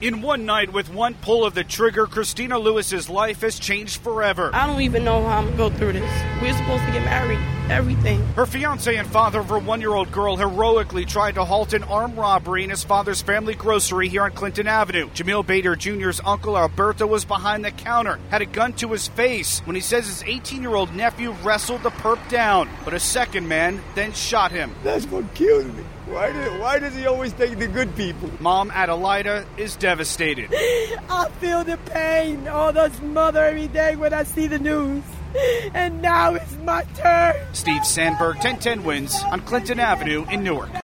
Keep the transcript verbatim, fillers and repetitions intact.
In one night, with one pull of the trigger, Christina Lewis's life has changed forever. I don't even know how I'm going to go through this. We're supposed to get married. Everything. Her fiancé and father of her one-year-old girl heroically tried to halt an armed robbery in his father's family grocery here on Clinton Avenue. Jamil Bader Junior's uncle Alberto was behind the counter, had a gun to his face when he says his eighteen-year-old nephew wrestled the perp down, but a second man then shot him. That's what kills me. Why, do, why does he always take the good people? Mom Adelaida is devastated. I feel the pain, all those mother every day when I see the news. And now it's my turn. Steve Sandberg, ten ten Wins on Clinton Avenue in Newark.